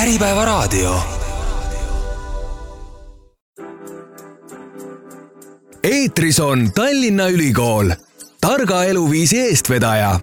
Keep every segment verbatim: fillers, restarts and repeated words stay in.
Äripäevaraadio. Eetris on Tallinna Ülikool, targa eluviisi eestvedaja.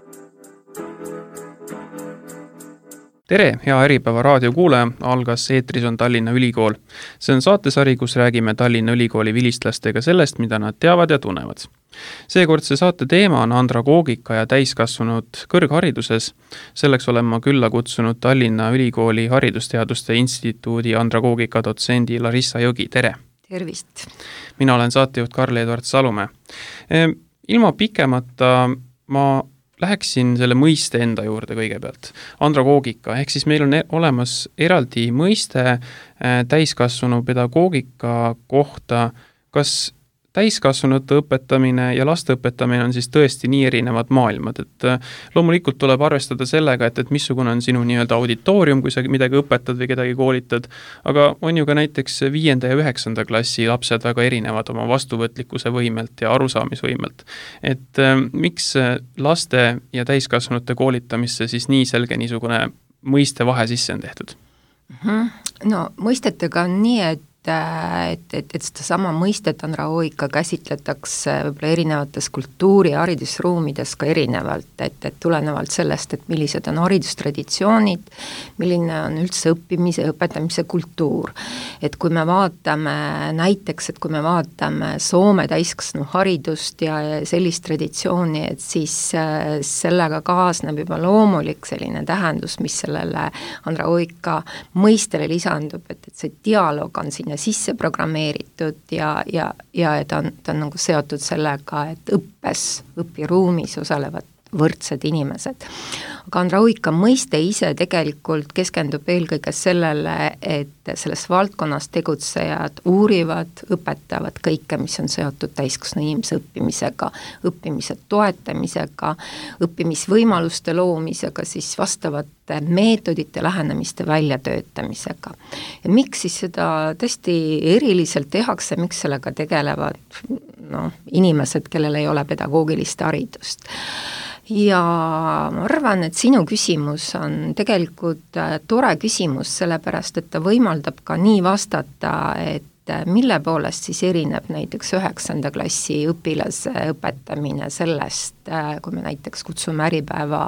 Tere, hea Äripäeva raadio kuulaja, algas Eetris on Tallinna Ülikool. See on saatesari, kus räägime Tallinna Ülikooli vilistlastega sellest, mida nad teavad ja tunnevad. Seekordse saate teema on andragoogika ja täiskasvanud kõrghariduses. Selleks olen ma külla kutsunud Tallinna Ülikooli Haridusteaduste Instituudi andragoogika dotsendi Larissa Jõgi. Tere! Tervist! Mina olen saatejuht Karl-Edvard Salumäe. Ilma pikemata ma läheksin selle mõiste enda juurde kõigepealt. Andragoogika, ehk siis meil on olemas eraldi mõiste täiskasvanu pedagoogika kohta. Kas täiskasvanute õpetamine ja laste õpetamine on siis tõesti nii erinevad maailmad, et loomulikult tuleb arvestada sellega, et, et missugune on sinu nii-öelda auditoorium, kui sa midagi õpetad või kedagi koolitad, aga on ju ka näiteks viienda ja üheksanda klassi lapsed väga erinevad oma vastuvõtlikkuse võimelt ja arusaamisvõimelt. Et miks laste ja täiskasvanute koolitamisse siis nii selge niisugune mõiste vahe sisse on tehtud? No mõistetega on nii, et et, et, et seda sama mõistet andragoogika käsitletakse võib-olla erinevates kultuuri- ja haridusruumides ka erinevalt, et, et tulenevalt sellest, et millised on haridustraditsioonid, milline on üldse õppimise ja õpetamise kultuur. Et kui me vaatame näiteks, et kui me vaatame Soome täiskasvanu haridust ja sellist traditsiooni, et siis sellega kaasneb juba loomulik selline tähendus, mis sellele andragoogika mõistele lisandub, et, et see dialoog on sinna sisse programmeeritud ja, ja, ja ta on, ta on nagu seotud sellega, et õppes, õpiruumis osalevad võrdsed inimesed. Aga andragoogika mõiste ise tegelikult keskendub eelkõige sellele, et selles valdkonnas tegutsejad uurivad, õpetavad kõike, mis on seotud täiskasvanu inimese õppimisega, õppimise toetamisega, õppimisvõimaluste loomisega, siis vastavate meetodite lähenemiste väljatöötamisega. Ja miks siis seda tõesti eriliselt tehakse, miks sellega tegelevad no, inimesed, kellel ei ole pedagoogilist haridust? Ja ma arvan, et sinu küsimus on tegelikult tore küsimus, sellepärast, et ta võimaldab ka nii vastata, et mille poolest siis erineb näiteks üheksanda klassi õpilase õpetamine sellest, kui me näiteks kutsume Äripäeva,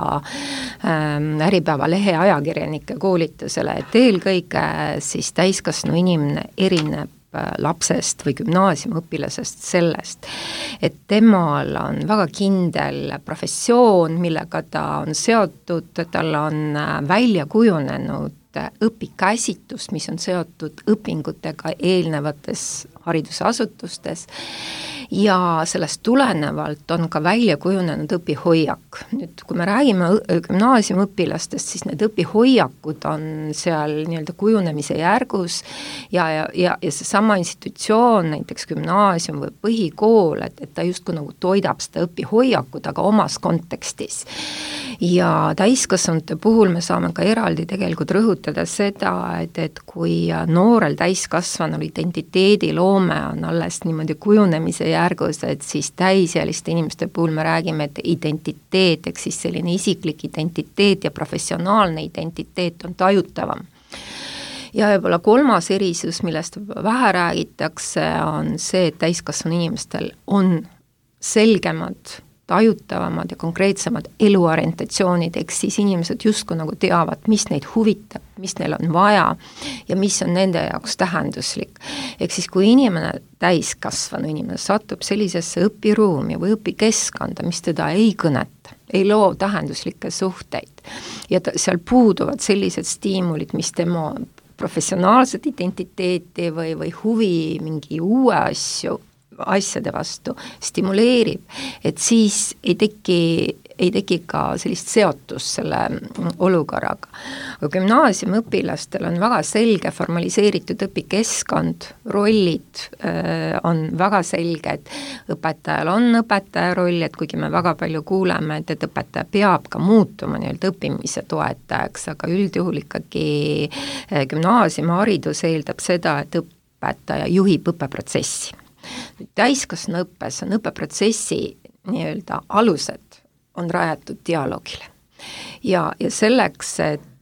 Äripäeva lehe ajakirjanike koolitusele, et eelkõige siis täiskasvanu inimene erineb lapsest või gümnaasiumiõpilasest sellest, et temal on väga kindel professioon, millega ta on seotud, tal on välja kujunenud õpikäsitus, mis on seotud õpingutega eelnevates haridusasutustes ja sellest tulenevalt on ka välja kujunenud õpihoiak. Nüüd, kui me räägime gümnaasiumiõpilastest, siis need õpihoiakud on seal nii-öelda kujunemise järgus ja, ja, ja, ja see sama institutsioon, näiteks gümnaasium või põhikool, et, et ta justkui nagu toidab seda õpihoiakut, aga omas kontekstis. Ja täiskasvanute puhul me saame ka eraldi tegelikult rõhutada seda, et, et kui noorel täiskasvanul identiteedi loome on alles niimoodi kujunemise järgus, et siis täisealiste inimeste puhul me räägime, et identiteet, ehk siis selline isiklik identiteet ja professionaalne identiteet on tajutavam. Ja võib-olla kolmas erisus, millest vähe räägitakse, on see, et täiskasvanu inimestel on selgemad tajutavamad ja konkreetsemad eluorientatsioonid, ehk siis inimesed justkui nagu teavad, mis neid huvitab, mis neil on vaja ja mis on nende jaoks tähenduslik. Ehk siis kui inimene, täiskasvanu inimene satub sellisesse õpiruumi või õpikeskkonda, mis teda ei kõneta, ei loo tähenduslikke suhteid ja ta, seal puuduvad sellised stiimulid, mis tema professionaalset identiteeti või, või huvi mingi uue asju asjade vastu stimuleerib, et siis ei teki, ei teki ka sellist seotust selle olukorraga. Aga gümnaasiumiõpilastel on väga selge formaliseeritud õpikeskkond, rollid äh, on väga selged, õpetajal on õpetaja roll, et kuigi me väga palju kuuleme, et, et õpetaja peab ka muutuma nii-öelda õppimise toetajaks, aga üldjuhul ikkagi gümnaasiumiharidus eeldab seda, et õpetaja juhib õppeprotsessi. Täiskasvanu õppes on õppeprotsessi nii-öelda alused on rajatud dialoogile. Ja, ja selleks, et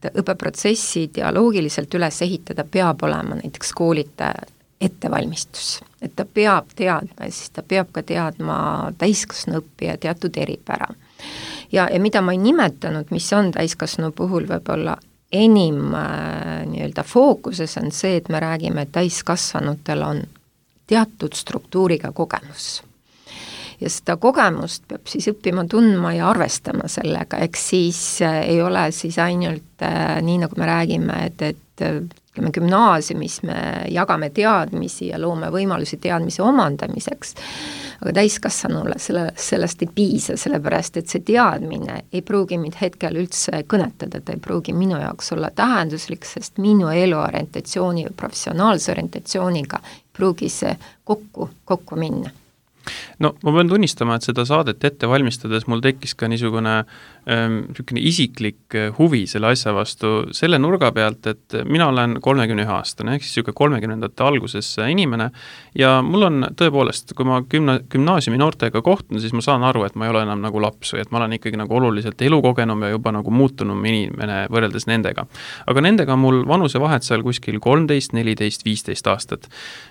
õppeprotsessi dialoogiliselt üles ehitada, peab olema näiteks koolitaja ettevalmistus, et ta peab teadma ja siis ta peab ka teadma täiskasvanu õppija teatud eripära. Ja, ja mida ma ei nimetanud, mis on täiskasvanu puhul võib-olla enim äh, nii-öelda fookuses on see, et me räägime, et täiskasvanutel on teatud struktuuriga kogemus. Ja seda kogemust peab siis õppima tundma ja arvestama sellega, eks siis äh, ei ole siis ainult äh, nii, nagu me räägime, et, et ütleme, gümnaasiumis me jagame teadmisi ja loome võimalusi teadmise omandamiseks, aga täiskasvanule selle, sellest ei piisa, sellepärast et see teadmine ei pruugi mind hetkel üldse kõnetada, ta ei pruugi minu jaoks olla tähenduslik, sest minu eluorientatsiooni või professionaalse orientatsiooniga ei pruugi see kokku, kokku minna. No ma pean tunnistama, et seda saadet ette valmistades mul tekkis ka niisugune ähm, isiklik huvi selle asja vastu selle nurga pealt, et mina olen kolmekümne ühe aastane, ehk siis niisugune kolmekümnendate alguses inimene ja mul on tõepoolest, kui ma gümna, gümnaasiumi noortega kohtun, siis ma saan aru, et ma ei ole enam nagu laps või et ma olen ikkagi nagu oluliselt elukogenum ja juba nagu muutunum inimene võrreldes nendega. Aga nendega on mul vanusevahet seal kuskil kolmteist, neliteist, viisteist aastat.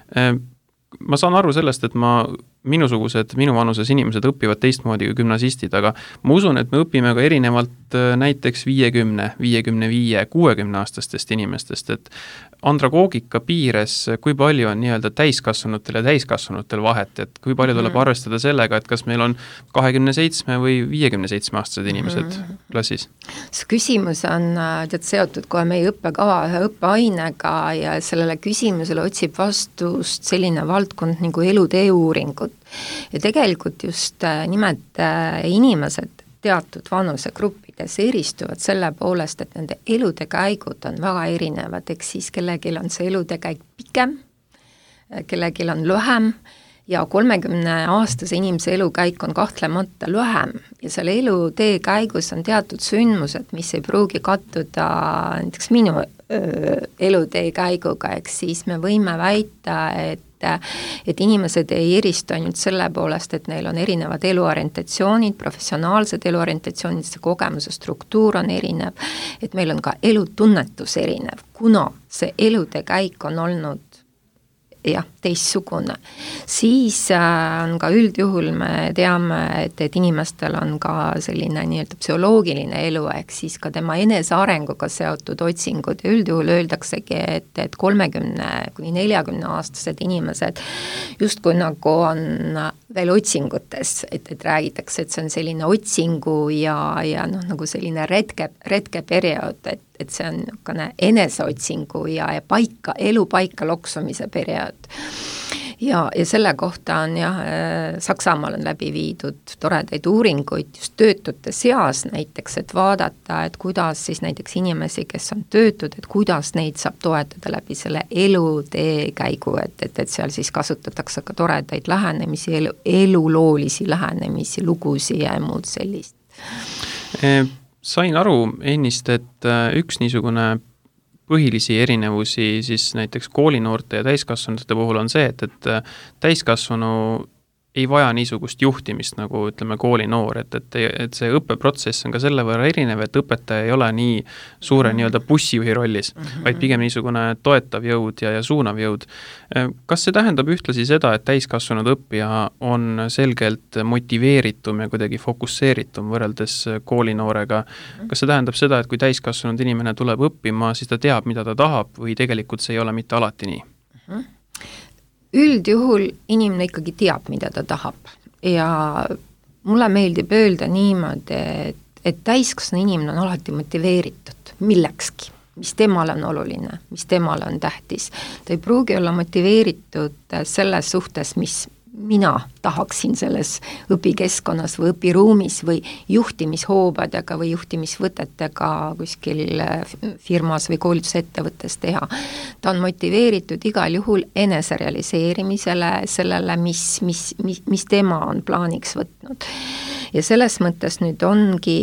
Ma saan aru sellest, et ma, minusugused, minu vanuses inimesed õpivad teistmoodi kui gümnasistid, aga ma usun, et me õpime ka erinevalt näiteks viiekümne, viiekümne viie, kuuekümne aastastest inimestest, et andragoogika piires, kui palju on nii-öelda täiskasvanutel ja täiskasvanutel vahet, et kui palju tuleb arvestada sellega, et kas meil on kahekümne seitsme või viiekümne seitsme aastased inimesed klassis? See küsimus on tead, seotud kohe meie õppekava ühe õppeainega ja sellele küsimusele otsib vastust selline valdkond nagu elutee uuringud. Ja tegelikult just nimelt inimesed teatud vanusegruppides eristuvad selle poolest, et nende elude käigud on väga erinevad, eks siis kellelgi on see elude käik pikem, kellelgi on lühem ja kolmekümne aastase inimese elukäik on kahtlemata lühem ja selle elutee käigus on teatud sündmused, mis ei pruugi kattuda näiteks minu öö, elutee käiguga, eks siis me võime väita, et et inimesed ei eristu ainult selle poolest, et neil on erinevad eluorientatsioonid, professionaalsed eluorientatsioonid, see kogemuse struktuur on erinev, et meil on ka elutunnetus erinev, kuna see elude käik on olnud jah, teistsugune. Siis on ka üldjuhul me teame, et, et inimestel on ka selline nii-öelda psühholoogiline elu, ehk siis ka tema enesearenguga seotud otsingud ja üldjuhul öeldaksegi, et, et kolmekümne kuni neljakümne aastased inimesed justkui nagu on veel otsingutes, et, et räägitakse, et see on selline otsingu ja, ja noh, nagu selline retke, retkeperiood, et et see on niisugune eneseotsingu ja, ja paika, elu paika loksumise periood. Ja, ja selle kohta on jah, Saksamaal on läbi viidud toredaid uuringuid just töötute seas näiteks, et vaadata, et kuidas siis näiteks inimesi, kes on töötud, et kuidas neid saab toetada läbi selle elutee käigu, et, et, et seal siis kasutatakse ka toredaid lähenemisi, elu, eluloolisi lähenemisi, lugusi ja muud sellist. E Sain aru ennist, et üks niisugune põhilisi erinevusi siis näiteks koolinoorte ja täiskasvanute puhul on see, et, et täiskasvanu ei vaja niisugust juhtimist nagu ütleme koolinoor, et, et, et see õppeprotsess on ka selle võrra erinev, et õpetaja ei ole nii suure nii-öelda bussijuhi rollis, vaid pigem niisugune toetav jõud ja, ja suunav jõud. Kas see tähendab ühtlasi seda, et täiskasvanud õppija on selgelt motiveeritum ja kuidagi fokusseeritum võrreldes koolinoorega? Kas see tähendab seda, et kui täiskasvanud inimene tuleb õppima, siis ta teab, mida ta tahab või tegelikult see ei ole mitte alati nii? Üldjuhul inimene ikkagi teab, mida ta tahab ja mulle meeldib öelda niimoodi, et, et täiskasvanu inimene on alati motiveeritud millekski, mis temale on oluline, mis temale on tähtis. Ta ei pruugi olla motiveeritud selles suhtes, mis mina tahaksin selles õpikeskkonnas või õpiruumis või juhtimishoobadega või juhtimisvõtetega kuskil firmas või koolitusettevõttes teha. Ta on motiveeritud igal juhul eneserealiseerimisele, sellele, mis, mis, mis, mis tema on plaaniks võtnud. Ja selles mõttes nüüd ongi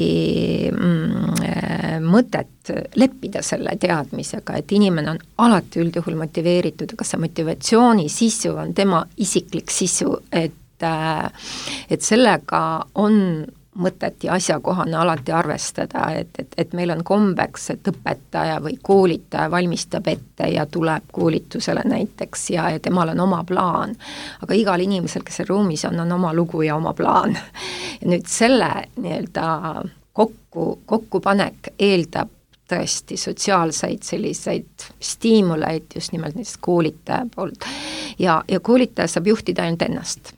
mm, mõtet leppida selle teadmisega, et inimene on alati üldjuhul motiveeritud, aga see motivatsiooni sisu on tema isiklik sisu, et, et sellega on mõtet ja asjakohane alati arvestada, et, et, et meil on kombeks, et õpetaja või koolitaja valmistab ette ja tuleb koolitusele näiteks ja, ja temal on oma plaan. Aga igal inimesel, kes ruumis on, on oma lugu ja oma plaan. Ja nüüd selle nii-öelda kokku, kokkupanek eeldab tõesti sotsiaalseid selliseid stiimuleid just nimelt näiteks koolitaja poolt. Ja, ja koolitaja saab juhtida ainult ennast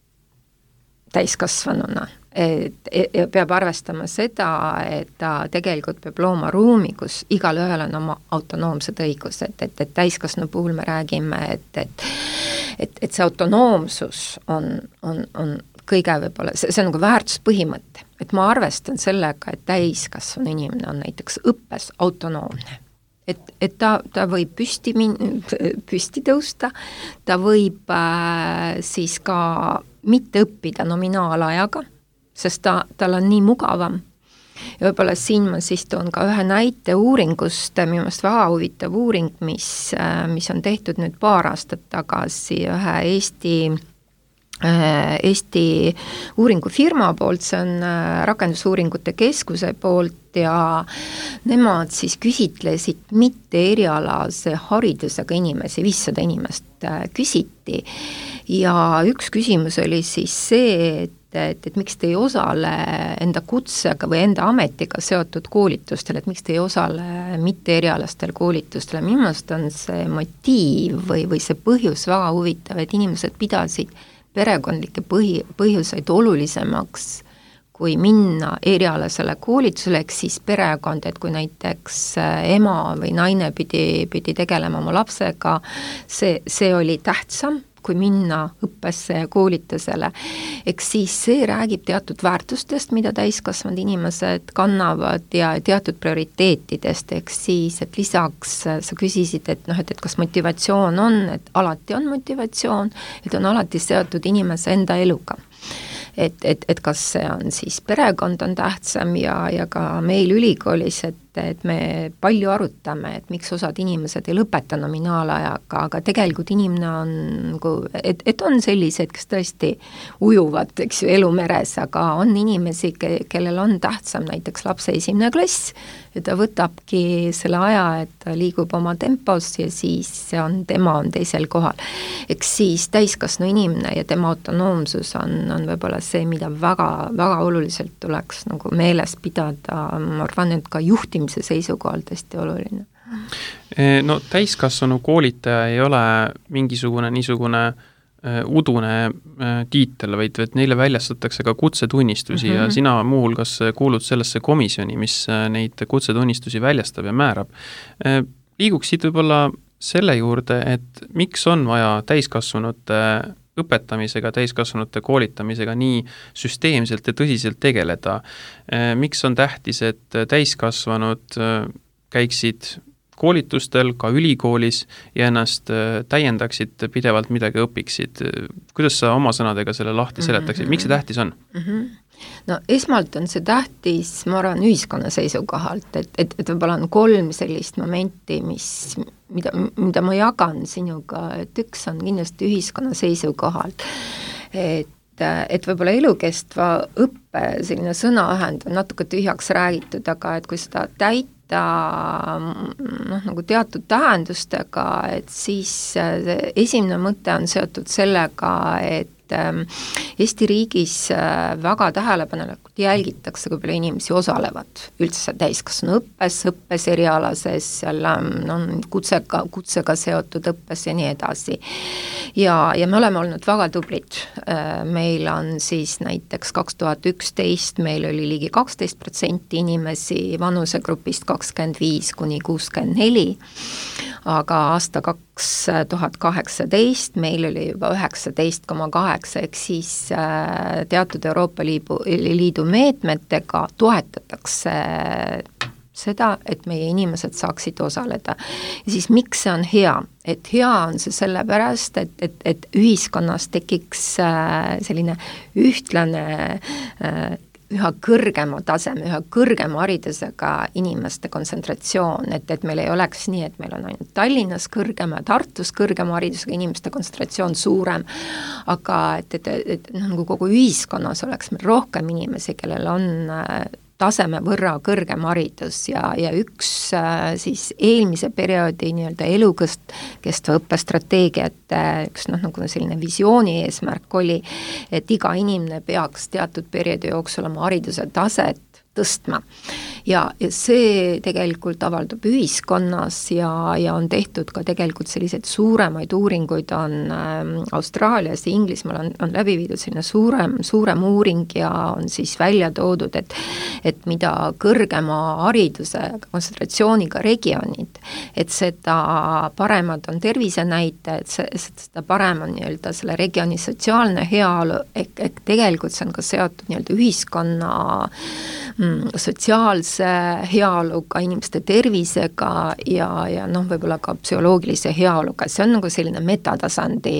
täiskasvanuna. Et, et peab arvestama seda, et ta tegelikult peab looma ruumi, kus igal ühel on oma autonoomsed õigused, et, et täiskasvanu puhul me räägime, et, et, et, et see autonoomsus on, on, on kõige võib-olla, see, see on nagu väärtuspõhimõte, et ma arvestan sellega, et täiskasvanu inimene on näiteks õppes autonoomne. Et, et ta, ta võib püsti, min-, püsti tõusta, ta võib äh, siis ka mitte õppida nominaalajaga, sest ta, tal on nii mugavam. Ja võib-olla siin ma siis toon ka ühe näite uuringust, minu meelest väga huvitav uuring, mis, mis on tehtud nüüd paar aastat tagasi ühe Eesti, Eesti uuringufirma poolt, see on Rakendusuuringute Keskuse poolt ja nemad siis küsitlesid mitte erialase haridusega inimesi, viissada inimest küsiti ja üks küsimus oli siis see, et et, et miks te ei osale enda kutsega või enda ametiga seotud koolitustel, et miks te ei osale mitte erialastel koolitustel, minu meelest on see motiiv või, või see põhjus väga huvitav, et inimesed pidasid perekondlikke põhi, põhjuseid olulisemaks kui minna erialasele koolitusele, ehk siis perekond, et kui näiteks ema või naine pidi, pidi tegelema oma lapsega, see, see oli tähtsam kui minna õppesse ja koolitusele. Eks siis see räägib teatud väärtustest, mida täiskasvanud inimesed kannavad ja teatud prioriteetidest, eks siis, et lisaks sa küsisid, et noh, et, et kas motivatsioon on, et alati on motivatsioon, et on alati seotud inimese enda eluga. Et, et, et kas see on siis perekond on tähtsam ja, ja ka meil ülikoolis, et, et me palju arutame, et miks osad inimesed ei lõpeta nominaalajaga, aga tegelikult inimene on, et, et on sellised, kes tõesti ujuvad, eks ju, elumeres, aga on inimesi, ke, kellel on tähtsam näiteks lapse esimene klass ja ta võtabki selle aja, et ta liigub oma tempos ja siis see on, tema on teisel kohal. Eks siis täiskasvanu inimene ja tema autonoomsus on, on võib-olla see, mida väga, väga oluliselt tuleks nagu meeles pidada, ma arvan, et ka juhtimise seisukohalt hästi oluline. No täiskasvanu koolitaja ei ole mingisugune niisugune udune tiitel, vaid et neile väljastatakse ka kutsetunnistusi mm-hmm. ja sina muuhulgas kuulud sellesse komisjoni, mis neid kutsetunnistusi väljastab ja määrab. Liiguks siit võib-olla selle juurde, et miks on vaja täiskasvanute õpetamisega, täiskasvanute koolitamisega nii süsteemselt ja tõsiselt tegeleda. Miks on tähtis, et täiskasvanud käiksid koolitustel, ka ülikoolis ja ennast täiendaksid, pidevalt midagi õpiksid. Kuidas sa oma sõnadega selle lahti seletaksid? Miks see tähtis on? Mm-hmm. No esmalt on see tähtis, ma arvan, ühiskonna seisukohalt, et, et, et võib-olla on kolm sellist momenti, mis, mida, mida ma jagan sinuga, et üks on kindlasti ühiskonna seisukohalt, et et võib-olla elukestva õppe selline sõnaühend on natuke tühjaks räägitud, aga et kui seda täita noh, nagu teatud tähendustega, et siis esimene mõte on seotud sellega, et Eesti riigis väga tähelepanelikult jälgitakse, kui palju inimesi osalevad üldse täiskasvanu õppes, õppes erialases, seal on kutsega, kutsega seotud õppes ja nii edasi. Ja, ja me oleme olnud väga tublid. Meil on siis näiteks kaks tuhat üksteist, meil oli ligi kaksteist protsenti inimesi vanusegrupist kakskümmend viis kuni kuuskümmend neli, aga aasta kaks tuhat kaheksateist meil oli juba üheksateist koma kaheksa, ehk siis teatud Euroopa Liidu, Liidu meetmetega toetatakse seda, et meie inimesed saaksid osaleda. Ja siis miks see on hea? Et hea on see sellepärast, et, et, et ühiskonnas tekiks selline ühtlane üha kõrgema taseme, üha kõrgema haridusega inimeste kontsentratsioon, et, et meil ei oleks nii, et meil on ainult Tallinnas kõrgem ja Tartus kõrgema haridusega inimeste kontsentratsioon suurem, aga et, et, et, et nagu kogu ühiskonnas oleks meil rohkem inimesi, kellel on taseme võrra kõrgem haridus ja, ja üks siis eelmise perioodi nii-öelda elukest kestva õppestrateegiat, üks noh, nagu selline visiooni eesmärk oli, et iga inimene peaks teatud perioodi jooksul oma hariduse taset tõstma. Ja, ja see tegelikult avaldub ühiskonnas ja, ja on tehtud ka tegelikult selliseid suuremaid uuringuid on äh, Austraalias ja Inglismaal on, on läbi viidud selline suurem, suurem uuring ja on siis välja toodud, et, et mida kõrgema hariduse kontsentratsiooniga regioonid, et seda paremad on tervisenäitajad, seda parem on nii-öelda selle regiooni sotsiaalne heaolu, ehk, ehk tegelikult see on ka seotud nii-öelda ühiskonna sotsiaalse heaoluga, inimeste tervisega ja, ja noh, võib-olla ka psühholoogilise heaoluga, see on nagu selline metatasandi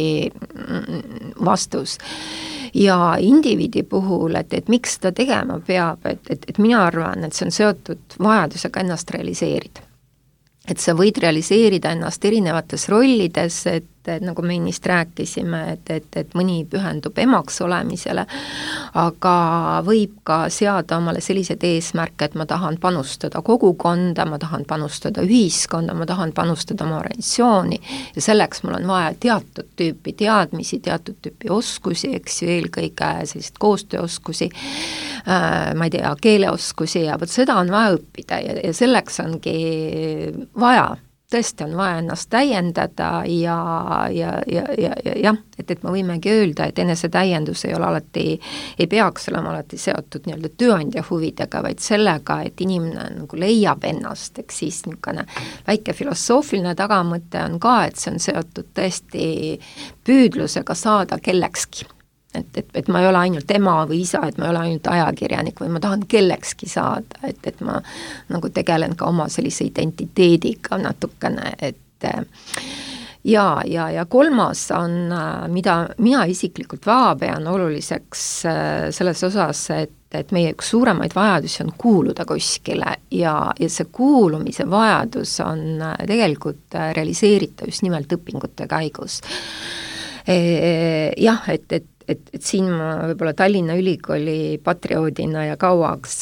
vastus. Ja indiviidi puhul, et, et miks seda tegema peab, et, et, et mina arvan, et see on seotud vajadusega ennast realiseerida. Et sa võid realiseerida ennast erinevates rollides, et, et nagu me ennist rääkisime, et, et, et mõni pühendub emaks olemisele, aga võib ka seada omale sellised eesmärke, et ma tahan panustada kogukonda, ma tahan panustada ühiskonda, ma tahan panustada oma organisatsiooni ja selleks mul on vaja teatud tüüpi teadmisi, teatud tüüpi oskusi, eks ju, eelkõige sellised koostööoskusi, äh, ma ei tea, keeleoskusi ja võt seda on vaja õppida ja, ja selleks ongi vaja, tõesti on vaja ennast täiendada ja, ja, ja, ja, ja jah, et, et me võimegi öelda, et enesetäiendus ei ole alati, ei peaks olema alati seotud nii-öelda tööandja huvidega, vaid sellega, et inimene nagu leiab ennast, eks siis niisugune väike filosoofiline tagamõte on ka, et see on seotud tõesti püüdlusega saada kellekski. Et, et, et ma ei ole ainult ema või isa, et ma ei ole ainult ajakirjanik või ma tahan kellekski saada, et, et ma nagu tegelen ka oma sellise identiteediga natukene, et ja, ja, ja kolmas on, mida mina isiklikult väga pean oluliseks selles osas, et, et meie üks suuremaid vajadusi on kuuluda kuskile ja, ja see kuulumise vajadus on tegelikult realiseeritav just nimelt õpingute käigus. Jah, et, et Et, et siin ma võib-olla Tallinna Ülikooli patrioodina ja kauaks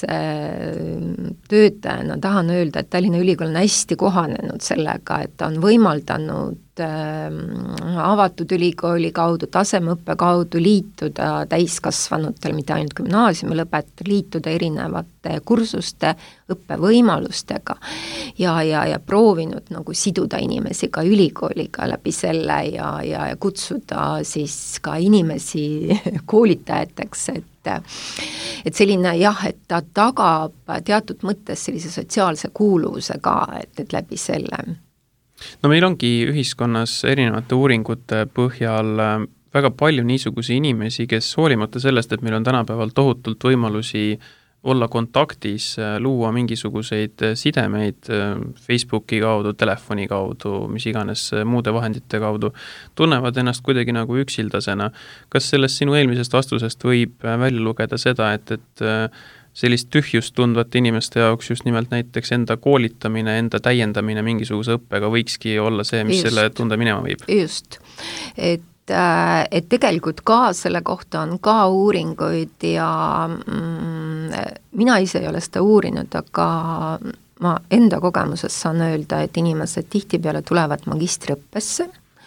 töötajana tahan öelda, et Tallinna Ülikool on hästi kohanenud sellega, et ta on võimaldanud avatud ülikooli kaudu, tasemeõppe kaudu liituda täiskasvanutel, mitte ainult gümnaasiumi lõpetada, liituda erinevate kursuste, õppevõimalustega ja, ja, ja proovinud nagu siduda inimesi ka ülikooliga läbi selle ja, ja, ja kutsuda siis ka inimesi koolitajateks, et et selline jah, et ta tagab teatud mõttes sellise sotsiaalse kuuluvuse ka, et, et läbi selle. No meil ongi ühiskonnas erinevate uuringute põhjal väga palju niisugusi inimesi, kes hoolimata sellest, et meil on tänapäeval tohutult võimalusi olla kontaktis, luua mingisuguseid sidemeid Facebooki kaudu, telefoni kaudu, mis iganes muude vahendite kaudu, tunnevad ennast kuidagi nagu üksildasena. Kas sellest sinu eelmisest vastusest võib välja lugeda seda, et, et sellist tühjust tundvat inimeste jaoks just nimelt näiteks enda koolitamine, enda täiendamine mingisuguse õppega võikski olla see, mis just selle tunde minema viib? Just, et et tegelikult ka selle kohta on ka uuringuid ja mm, mina ise ei ole seda uurinud, aga ma enda kogemuses saan öelda, et inimesed tihtipeale tulevad magistriõppesse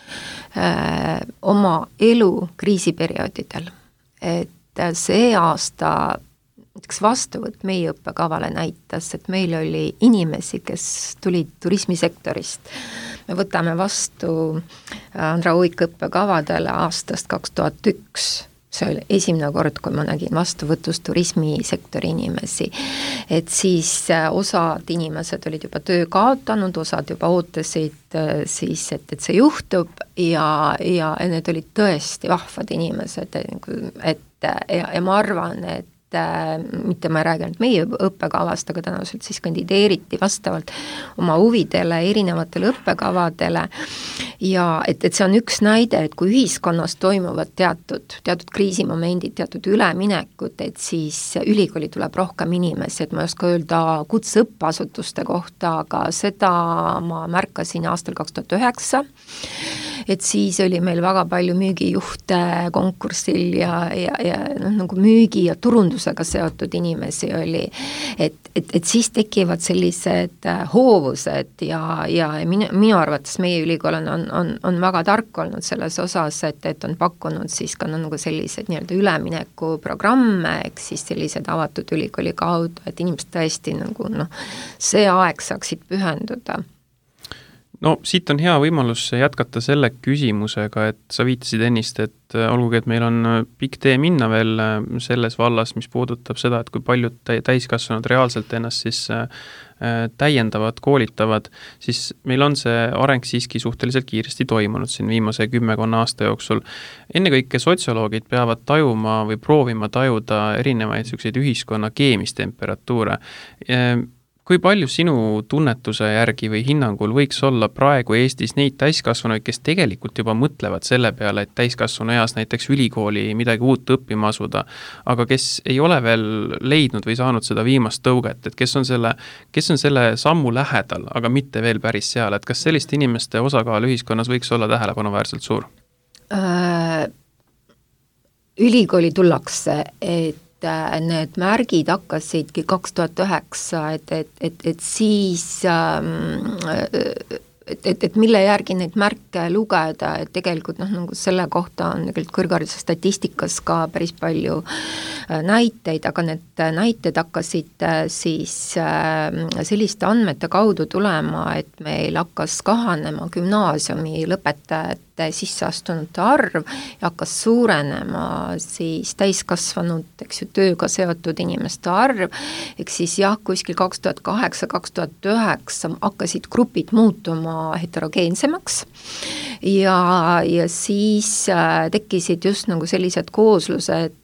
äh, oma elu kriisiperioodidel, et see aasta näiteks vastuvõtt meie õppekavale näitas, et meil oli inimesi, kes tulid turismisektorist. Me võtame vastu Andra Uika õppekavadele aastast kaks tuhat üks. See oli esimene kord, kui ma nägin vastuvõtus turismisektori inimesi. Et siis osad inimesed olid juba töö kaotanud, osad juba ootasid siis, et, et see juhtub ja, ja need olid tõesti vahvad inimesed, et ja, ja ma arvan, et mitte ma ei räägi ainult meie õppekavast, aga tõenäoliselt siis kandideeriti vastavalt oma huvidele erinevatele õppekavadele ja et, et see on üks näide, et kui ühiskonnas toimuvad teatud, teatud kriisimomendid, teatud üleminekud, et siis ülikooli tuleb rohkem inimesi, et ma ei oska öelda kutseõppeasutuste kohta, aga seda ma märkasin aastal kaks tuhat üheksa, et siis oli meil väga palju müügijuhte konkursil ja, ja, ja noh, nagu müügi ja turundusega seotud inimesi oli, et, et, et siis tekivad sellised hoovused ja, ja minu, minu arvates meie ülikool on, on, on, on väga tark olnud selles osas, et, et on pakkunud siis ka no, nagu sellised nii-öelda üleminekuprogramme, eks siis sellised avatud ülikooli kaudu, et inimesed tõesti nagu noh, see aeg saaksid pühenduda. No siit on hea võimalus jätkata selle küsimusega, et sa viitasid ennist, et olgugi, et meil on pikk tee minna veel selles vallas, mis puudutab seda, et kui paljud täiskasvanud reaalselt ennast siis täiendavad, koolitavad, siis meil on see areng siiski suhteliselt kiiresti toimunud siin viimase kümmekonna aasta jooksul. Ennekõike sotsioloogid peavad tajuma või proovima tajuda erinevaid selliseid ühiskonna keemistemperatuure. Kui palju sinu tunnetuse järgi või hinnangul võiks olla praegu Eestis neid täiskasvanuid, kes tegelikult juba mõtlevad selle peale, et täiskasvanu eas näiteks ülikooli midagi uut õppima asuda, aga kes ei ole veel leidnud või saanud seda viimast tõuget, et kes on selle, kes on selle sammu lähedal, aga mitte veel päris seal, et kas selliste inimeste osakaal ühiskonnas võiks olla tähelepanuväärselt suur? Äh, ülikooli tullakse, et need märgid hakkasidki kaks tuhat üheksa, et, et, et, et siis ähm, et, et, et mille järgi neid märke lugeda, et tegelikult noh, nagu selle kohta on tegelikult kõrghariduse statistikas ka päris palju näiteid, aga need näited hakkasid siis äh, selliste andmete kaudu tulema, et meil hakkas kahanema gümnaasiumi lõpetajate sisseastunute arv ja hakkas suurenema siis täiskasvanud, eks ju, tööga seotud inimeste arv, eks siis jah, kuskil kaks tuhat kaheksa, kaks tuhat üheksa hakkasid grupid muutuma heterogeensemaks ja, ja siis äh, tekkisid just nagu sellised kooslused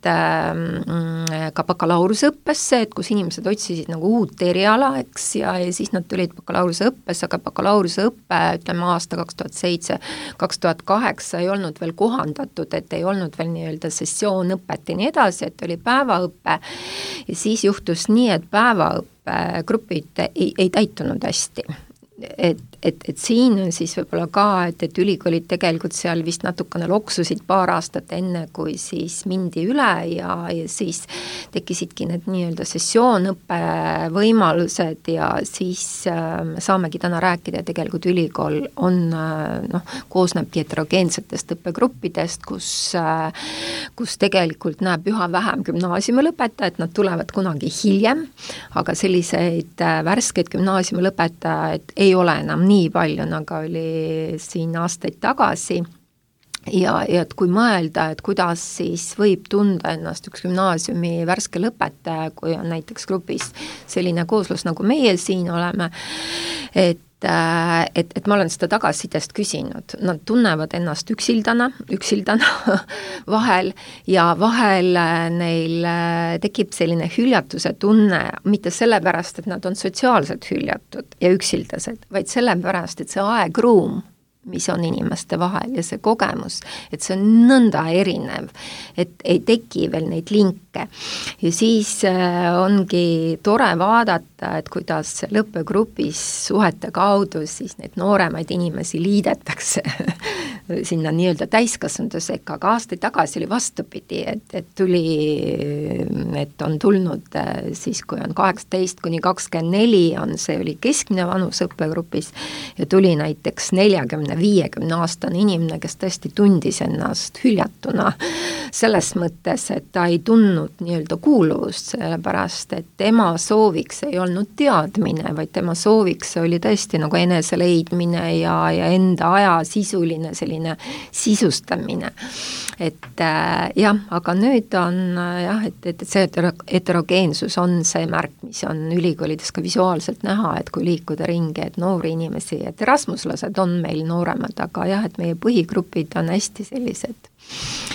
äh, ka bakalaureuseõppesse, et kus inimesed otsisid nagu uut eriala, eks, ja, ja siis nad tulid bakalaureuseõppesse, aga bakalaureuseõppe, ütleme aasta kaks tuhat seitse, kaks tuhat kaheksa ei olnud veel kohandatud, et ei olnud veel nii-öelda sessioonõpet ja nii edasi, et oli päevaõppe ja siis juhtus nii, et päevaõppegrupid ei, ei täitunud hästi. Et, et, et siin on siis võib-olla ka, et, et ülikoolid tegelikult seal vist natukene loksusid paar aastat enne, kui siis mindi üle ja, ja siis tekkisidki need nii-öelda sessioonõppe võimalused ja siis äh, saamegi täna rääkida, tegelikult ülikool on, äh, noh, koosnebki heterogeensetest õppegruppidest, kus, äh, kus tegelikult näeb üha vähem gümnaasiumi lõpetajaid, nad tulevad kunagi hiljem, aga selliseid äh, värskeid gümnaasiumi lõpetajaid ei ole enam nii palju, nagu oli siin aastaid tagasi ja, ja et kui mõelda, et kuidas siis võib tunda ennast üks gümnaasiumi värske lõpetaja, kui on näiteks grupis selline kooslus, nagu meie siin oleme, et et, et ma olen seda tagasisidest küsinud, nad tunnevad ennast üksildana, üksildana vahel ja vahel neil tekib selline hüljatuse tunne, mitte sellepärast, et nad on sotsiaalselt hüljatud ja üksildased, vaid sellepärast, et see aegruum, mis on inimeste vahel ja see kogemus, et see on nõnda erinev, et ei teki veel neid linke. Ja siis ongi tore vaadata, et kuidas lõppegrupis suhete kaudu siis neid nooremaid inimesi liidetakse sinna nii-öelda täiskasvanute sekka, aga aastaid tagasi oli vastupidi, et, et tuli, et on tulnud siis, kui on kaheksateist kuni kakskümmend neli, on see oli keskmine vanus õppegrupis ja tuli näiteks neljakümne viiekümne aastane inimene, kes tõesti tundis ennast hüljatuna selles mõttes, et ta ei tundnud nii-öelda kuuluvust, sellepärast et tema sooviks ei olnud teadmine, vaid tema sooviks oli tõesti nagu eneseleidmine ja, ja enda aja sisuline selline sisustamine. Et äh, jah, aga nüüd on jah, et, et see heterogeensus on see märk, mis on ülikoolides ka visuaalselt näha, et kui liikuda ringi, et noori inimesi, et erasmuslased on meil nooremad, aga jah, et meie põhigrupid on hästi sellised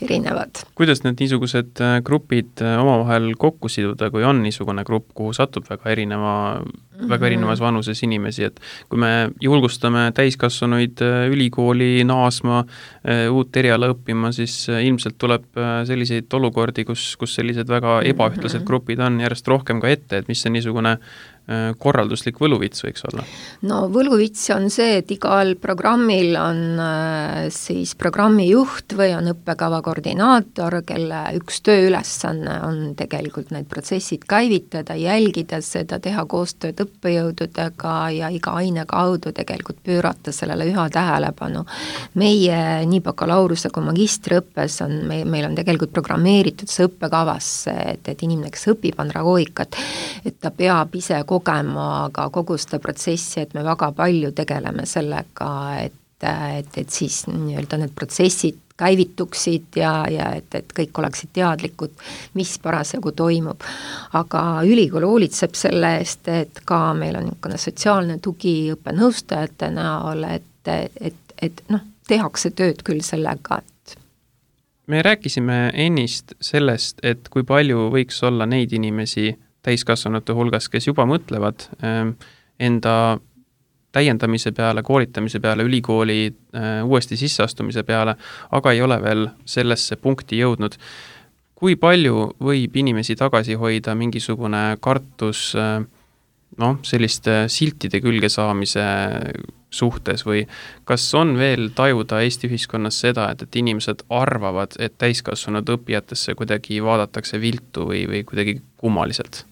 erinevad. Kuidas need niisugused grupid omavahel kokku siduda, kui on niisugune grupp, kuhu satub väga erineva, mm-hmm. väga erinevas vanuses inimesi, et kui me julgustame täiskasvanuid ülikooli naasma, uut eriala õppima, siis ilmselt tuleb selliseid olukordi, kus, kus sellised väga ebaühtlased mm-hmm. grupid on järjest rohkem ka ette, et mis see niisugune korralduslik võluvits võiks olla? No võluvits on see, et igal programmil on siis programmi juht või on õppekava koordinaator, kelle üks tööülesanne on tegelikult need protsessid käivitada, jälgida seda, teha koostööd õppejõududega ja iga aine kaudu tegelikult pöörata sellele üha tähelepanu. Meie nii bakalaureuse kui magistriõppes on, meil, meil on tegelikult programmeeritud see õppekavasse, et, et inimene, kes õpib andragoogikat, et ta peab ise kogema ka kogu seda protsessi, et me väga palju tegeleme sellega, et, et, et siis nii-öelda need protsessid käivituksid ja, ja et, et kõik oleksid teadlikud, mis parasjagu toimub. Aga ülikool hoolitseb selle eest, et ka meil on niisugune sotsiaalne tugi õppenõustajate näol, et, et, et noh, tehakse tööd küll sellega, et me rääkisime ennist sellest, et kui palju võiks olla neid inimesi täiskasvanute hulgas, kes juba mõtlevad enda täiendamise peale, koolitamise peale, ülikooli uuesti sisseastumise peale, aga ei ole veel sellesse punkti jõudnud. Kui palju võib inimesi tagasi hoida mingisugune kartus noh, selliste siltide külge saamise suhtes või kas on veel tajuda Eesti ühiskonnas seda, et, et inimesed arvavad, et täiskasvanud õppijatesse kuidagi vaadatakse viltu või, või kuidagi kummaliselt?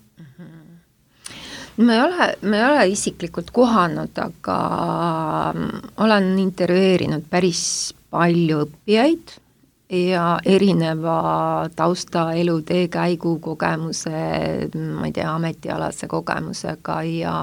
Ma ei ole, ma ei ole isiklikult kohanud, aga olen intervjueerinud päris palju õppijaid ja erineva tausta elutee käigu kogemuse, ma ei tea, ametialase kogemusega ja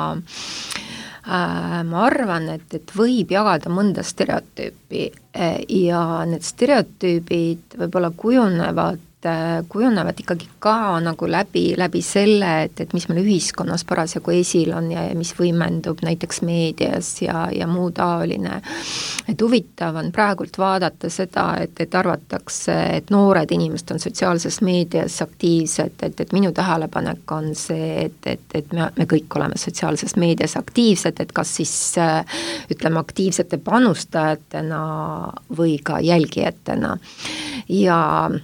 äh, ma arvan, et, et võib jagada mõnda stereotüüpi ja need stereotüübid võib-olla kujunevad kujunevad ikkagi ka nagu läbi, läbi selle, et, et mis meil ühiskonnas parasjagu esil on ja, ja mis võimendub näiteks meedias ja, ja muu taoline. Et huvitav on praegult vaadata seda, et, et arvatakse, et noored inimesed on sotsiaalses meedias aktiivsed, et, et minu tähelepanek on see, et, et, et me, me kõik oleme sotsiaalses meedias aktiivsed, et kas siis ütleme aktiivsete panustajatena või ka jälgijatena. Ja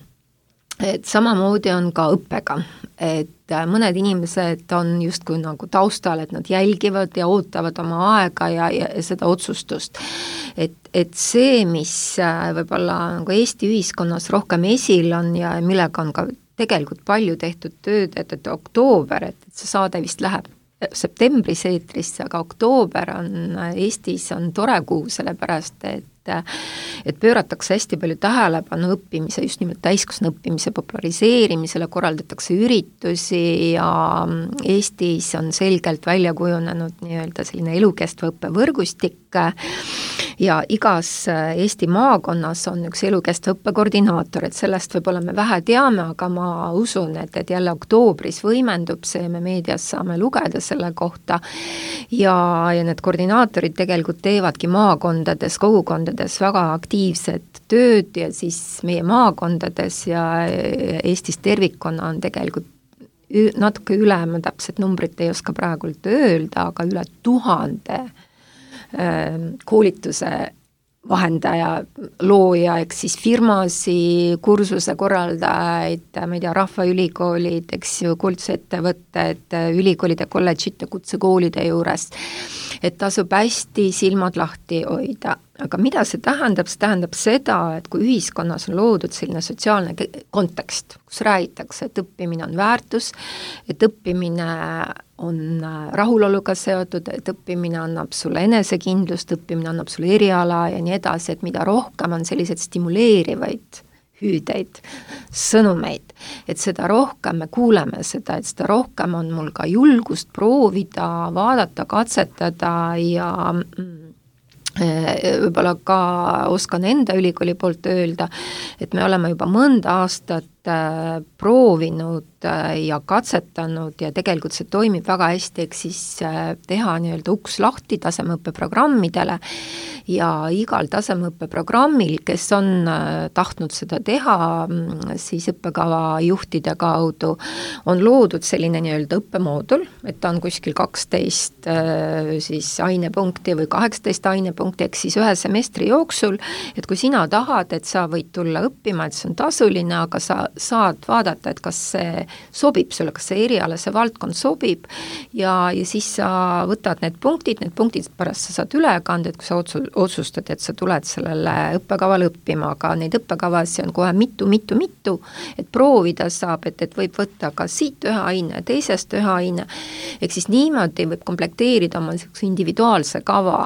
et samamoodi on ka õppega, et mõned inimesed on justkui nagu taustal, et nad jälgivad ja ootavad oma aega ja, ja seda otsustust. Et, et see, mis võib-olla nagu Eesti ühiskonnas rohkem esil on ja millega on ka tegelikult palju tehtud tööd, et, et oktoober, et, et see saade vist läheb septembris eetrisse, aga oktoober on Eestis on tore kuu, sellepärast et et pööratakse hästi palju tähelepanu õppimise, just nimelt täiskasvanu õppimise populariseerimisele, korraldatakse üritusi ja Eestis on selgelt välja kujunenud nii-öelda selline elukestva õppevõrgustik ja igas Eesti maakonnas on üks elukestva õppe koordinaator, et sellest võib-olla me vähe teame, aga ma usun, et, et jälle oktoobris võimendub see, me meedias saame lugeda selle kohta ja, ja need koordinaatorid tegelikult teevadki maakondades, kogukondades väga aktiivset tööd ja siis meie maakondades ja Eestis tervikonna on tegelikult natuke üle, ma täpselt numbrit ei oska praegult öelda, aga üle tuhande koolituse vahendaja, looja, eks siis firmasi, kursuse korraldajaid, ma ei tea, rahvaülikoolid, eks ju, koolitusettevõtted, ülikoolide, kolledžite, kutsekoolide juures, et tasub hästi silmad lahti hoida. Aga mida see tähendab? See tähendab seda, et kui ühiskonnas on loodud selline sotsiaalne kontekst, kus räägitakse, et õppimine on väärtus, et õppimine on rahuloluga seotud, et õppimine annab sulle enesekindlust, õppimine annab sulle eriala ja nii edasi, et mida rohkem on selliseid stimuleerivaid hüüdeid, sõnumeid, et seda rohkem me kuuleme seda, et seda rohkem on mul ka julgust proovida, vaadata, katsetada ja võib-olla ka oskan enda ülikooli poolt öelda, et me oleme juba mõnda aastat äh, proovinud äh, ja katsetanud ja tegelikult see toimib väga hästi, ehk siis äh, teha nii-öelda uks lahti tasemeõppeprogrammidele ja igal tasemeõppeprogrammil, kes on äh, tahtnud seda teha, siis õppekava juhtide kaudu on loodud selline nii-öelda õppemoodul, et ta on kuskil kaksteist äh, siis ainepunkti või kaheksateist ainepunkti, ehk siis ühe semestri jooksul, et kui sina tahad, et sa võid tulla õppima, et see on tasuline, aga sa saad vaadata, et kas see sobib sulle, kas see eriala, see valdkond sobib ja, ja siis sa võtad need punktid, need punktid pärast sa saad üle kanda, et kui sa otsu, otsustad, et sa tuled sellele õppekavale õppima, aga neid õppekavasid on kohe mitu, mitu, mitu, et proovida saab, et, et võib võtta ka siit ühe aine, teisest ühe aine, ehk siis niimoodi võib komplekteerida oma individuaalse kava.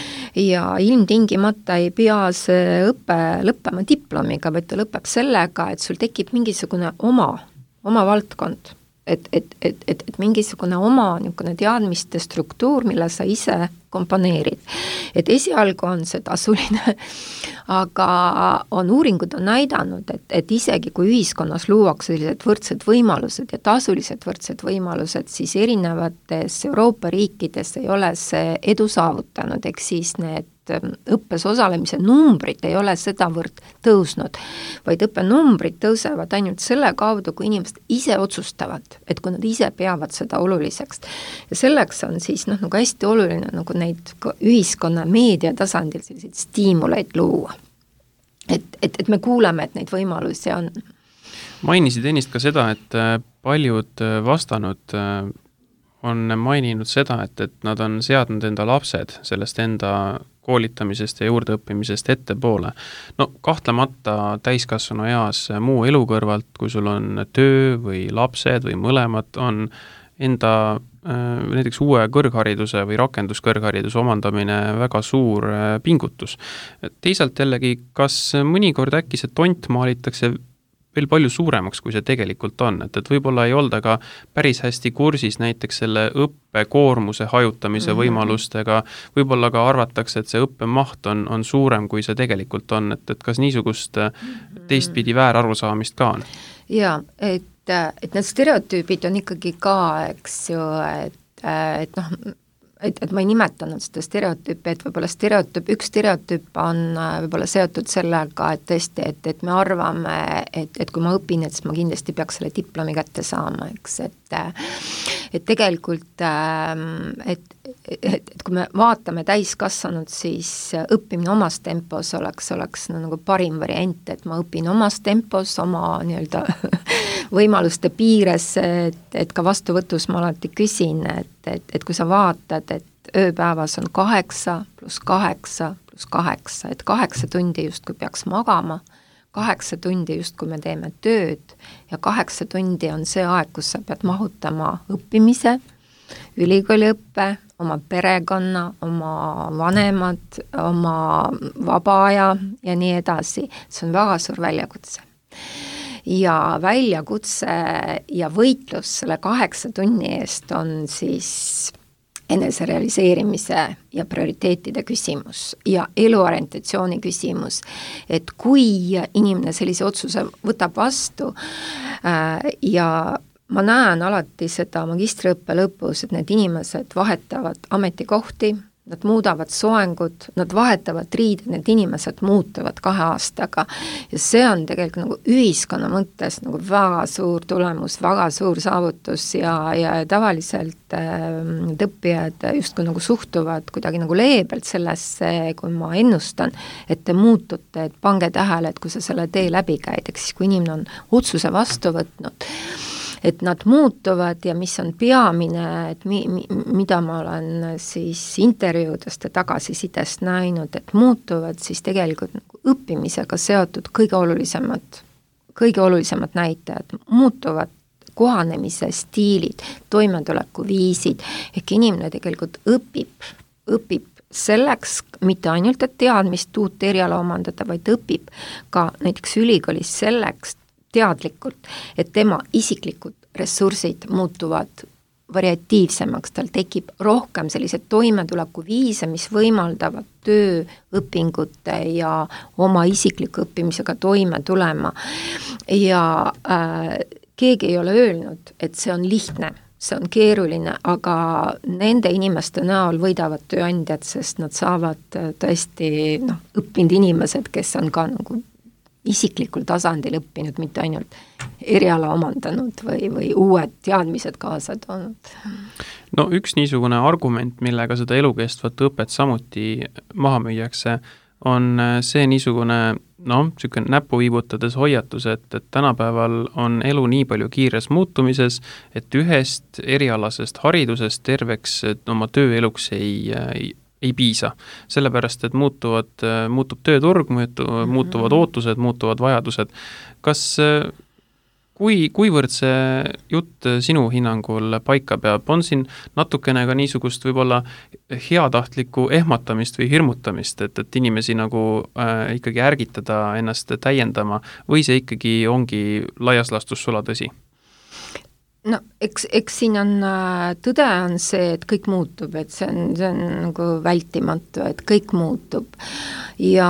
Ja ilmtingimata ei pea see õpe lõppema diplomiga, vaid ta lõpeb sellega, et sul tekib mingisugune oma, oma valdkond, et, et, et, et, et mingisugune oma niisugune teadmiste struktuur, mille sa ise komponeerid. Et esialgu on see tasuline, aga on uuringud on näidanud, et, et isegi kui ühiskonnas luuakse sellised võrdsed võimalused ja tasulised võrdsed võimalused, siis erinevates Euroopa riikides ei ole see edu saavutanud, ehk siis need õppes osalemise numbrid ei ole sedavõrd tõusnud, vaid õppenumbrid tõusevad ainult selle kaudu, kui inimesed ise otsustavad, et kui nad ise peavad seda oluliseks. Ja selleks on siis noh, nagu hästi oluline nagu neid ühiskonna meedia tasandil selliseid stiimuleid luua. Et, et, et me kuuleme, et neid võimalusi on. Mainisid ennist ka seda, et paljud vastanud on maininud seda, et, et nad on seadnud enda lapsed sellest enda koolitamisest ja juurdeõppimisest ettepoole. No kahtlemata täiskasvanu eas muu elu kõrvalt, kui sul on töö või lapsed või mõlemad, on enda näiteks uue kõrghariduse või rakenduskõrghariduse omandamine väga suur pingutus. Teisalt jällegi, kas mõnikord äkki see tont maalitakse veel palju suuremaks, kui see tegelikult on, et, et võib-olla ei olda ka päris hästi kursis näiteks selle õppekoormuse hajutamise mm-hmm. võimalustega, võib-olla ka arvatakse, et see õppemaht on, on suurem, kui see tegelikult on, et, et kas niisugust teistpidi väärarusaamist ka on? Jaa, et, et need stereotüübid on ikkagi ka, eks ju, et, et noh, et, et ma ei nimetanud seda stereotüüpi, et võib-olla stereotüüp, üks stereotüüp on võib-olla seotud sellega, et tõesti, et, et me arvame, et, et kui ma õpin, et siis ma kindlasti peaks selle diplomi kätte saama, eks, et et tegelikult, et, et, et kui me vaatame täiskasvanud, siis õppimine omas tempos oleks, oleks no, nagu parim variant, et ma õpin omas tempos, oma nii-öelda võimaluste piires, et, et ka vastuvõtus ma alati küsin, et, et, et kui sa vaatad, et ööpäevas on kaheksa pluss kaheksa pluss kaheksa, et kaheksa tundi just kui peaks magama, kaheksa tundi just kui me teeme tööd ja kaheksa tundi on see aeg, kus sa pead mahutama õppimise, ülikooliõppe, oma perekonna, oma vanemad, oma vaba aja ja nii edasi. See on väga suur väljakutse. Ja väljakutse ja võitlus selle kaheksa tunni eest on siis eneserealiseerimise ja prioriteetide küsimus ja eluorientatsiooni küsimus, et kui inimene sellise otsuse võtab vastu äh, ja ma näen alati seda magistriõppe lõpus, et need inimesed vahetavad ametikohti, nad muudavad soengud, nad vahetavad riided, need inimesed muutuvad kahe aastaga ja see on tegelikult nagu ühiskonna mõttes nagu väga suur tulemus, väga suur saavutus ja, ja tavaliselt äh, õppijad justkui nagu suhtuvad kuidagi nagu leebelt sellesse, kui ma ennustan, et te muutute, et pange tähele, et kui sa selle tee läbi käid, eks siis kui inimene on otsuse vastu võtnud, et nad muutuvad ja mis on peamine, et mi, mi, mida ma olen siis intervjuudest ja tagasisidest näinud, et muutuvad siis tegelikult nagu õppimisega seotud kõige olulisemad, kõige olulisemad näitajad, muutuvad kohanemise stiilid, toimetuleku viisid, ehk inimene tegelikult õpib, õpib selleks mitte ainult, et teadmist uut eriala omandada, vaid õpib ka näiteks ülikoolis selleks, teadlikult, et tema isiklikud ressursid muutuvad variatiivsemaks, tal tekib rohkem sellised toimetuleku viise, mis võimaldavad töö, õpingute ja oma isikliku õppimisega toime tulema. Ja äh, keegi ei ole öelnud, et see on lihtne, see on keeruline, aga nende inimeste näol võidavad tööandjad, sest nad saavad tõesti noh, õppinud inimesed, kes on ka nagu isiklikul tasandil õppinud, mitte ainult eriala omandanud või, või uued teadmised kaasa toonud. No üks niisugune argument, millega seda elukestvat õpet samuti maha müüakse, on see niisugune, noh, niisugune näpu viibutades hoiatus, et, et tänapäeval on elu nii palju kiires muutumises, et ühest erialasest haridusest terveks oma tööeluks ei, ei ei piisa, sellepärast, et muutuvad, muutub tööturg, muutuvad, muutuvad ootused, muutuvad vajadused. Kas, kui, kuivõrd see jutt sinu hinnangul paika peab, on siin natukene ka niisugust võib-olla heatahtlikku ehmatamist või hirmutamist, et, et inimesi nagu äh, ikkagi ärgitada ennast täiendama või see ikkagi ongi laias laastus sula tõsi? No eks, eks siin on, tõde on see, et kõik muutub, et see on, see on nagu vältimatu, et kõik muutub ja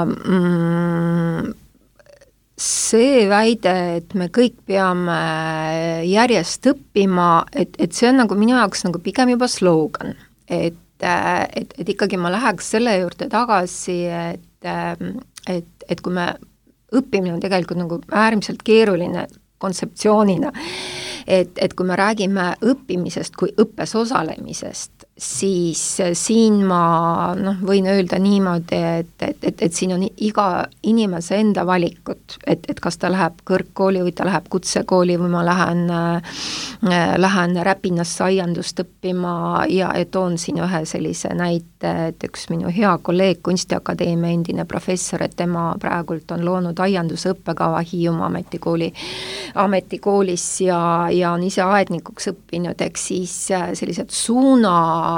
mm, see väide, et me kõik peame järjest õppima, et, et see on nagu minu jaoks nagu pigem juba slogan, et, et, et ikkagi ma läheks selle juurde tagasi, et, et, et kui me õppimine on tegelikult nagu äärmiselt keeruline kontseptsioonina, et, et kui me räägime õppimisest kui õppes osalemisest, siis siin ma noh, võin öelda niimoodi, et, et, et, et siin on iga inimese enda valikut, et, et kas ta läheb kõrgkooli või ta läheb kutsekooli või ma lähen, äh, lähen Räpinasse aiandust õppima ja et toon siin ühe sellise näite, et üks minu hea kolleeg, Kunstiakadeemia endine professor, et tema praegult on loonud aianduse õppekava Hiiumaa ametikooli, ametikoolis ja, ja on ise aednikuks õppinud, eks siis sellised suuna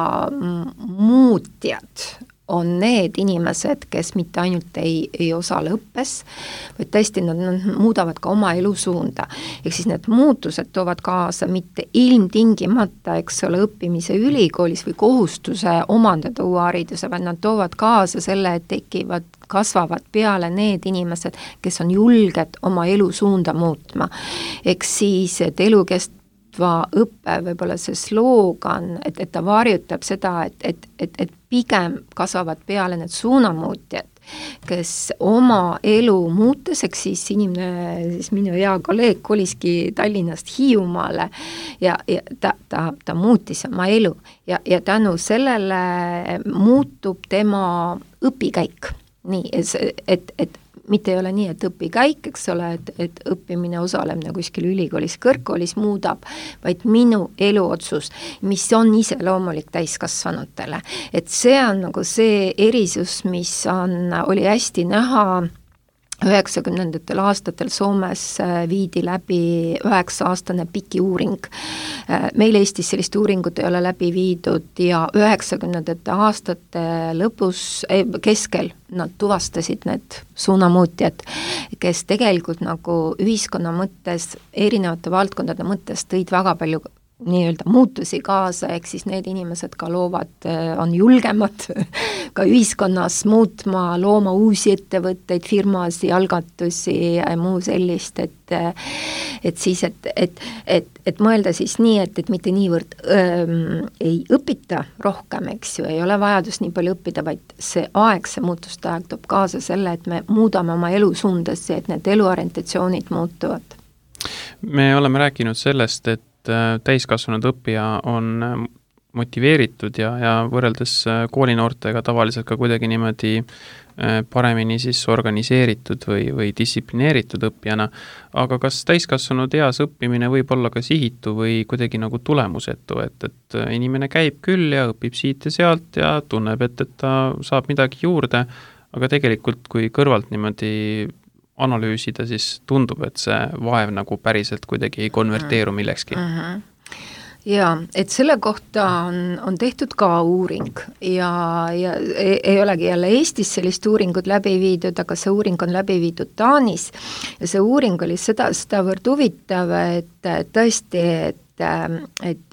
muutjad on need inimesed, kes mitte ainult ei, ei osale õppes, vaid tõesti nad, nad muudavad ka oma elusuunda. Ehk siis need muutused toovad kaasa mitte ilmtingimata, eks ole, õppimise ülikoolis või kohustuse omandada uue hariduse, vaid nad toovad kaasa selle, et tekivad kasvavad peale need inimesed, kes on julged oma elusuunda muutma. Ehk siis, et elukest õppe võib-olla see sloogan, et, et ta varjutab seda, et, et, et, et pigem kasvavad peale need suunamuutjad, kes oma elu muutes, eks siis inimene, siis minu hea kolleeg koliski Tallinnast Hiiumaale ja, ja ta, ta, ta muutis oma elu ja, ja tänu sellele muutub tema õpikäik. Nii, et, et, et mitte ei ole nii, et õpikäik, eks ole, et, et õppimine osalemine kuskil ülikoolis, kõrgkoolis muudab, vaid minu eluotsus, mis on iseloomulik täiskasvanutele. Et see on nagu see erisus, mis on, oli hästi näha üheksakümnendatel aastatel Soomes viidi läbi üheksa-aastane piki uuring. Meil Eestis sellist uuringut ei ole läbi viidud ja üheksakümnendate aastate lõpus, keskel nad tuvastasid need suunamuutjad, kes tegelikult nagu ühiskonna mõttes, erinevate valdkondade mõttes tõid väga palju nii-öelda muutusi kaasa, ehk siis need inimesed ka loovad, on julgemad ka ühiskonnas muutma, looma uusi ettevõtteid, firmasi, algatusi ja muu sellist, et, et siis, et, et, et, et mõelda siis nii, et, et mitte niivõrd öö, ei õpita rohkem, eks ju, ei ole vajadus nii palju õppida, vaid see aeg, see muutuste aeg toob kaasa selle, et me muudame oma elusuundasi, et need eluorientatsioonid muutuvad. Me oleme rääkinud sellest, et täiskasvanud õppija on motiveeritud ja, ja võrreldes koolinoortega tavaliselt ka kuidagi niimoodi paremini siis organiseeritud või, või distsiplineeritud õppijana, aga kas täiskasvanud eas õppimine võib olla ka sihitu või kuidagi nagu tulemusetu, et, et inimene käib küll ja õpib siit ja sealt ja tunneb, et, et ta saab midagi juurde, aga tegelikult kui kõrvalt niimoodi analüüsida, siis tundub, et see vaev nagu päriselt kuidagi ei konverteeru millekski. Mm-hmm. Jaa, et selle kohta on, on tehtud ka uuring ja, ja ei, ei olegi jälle Eestis sellist uuringut läbi viidud, aga see uuring on läbi viidud Taanis ja see uuring oli seda, sedavõrd huvitav, et tõesti, et, et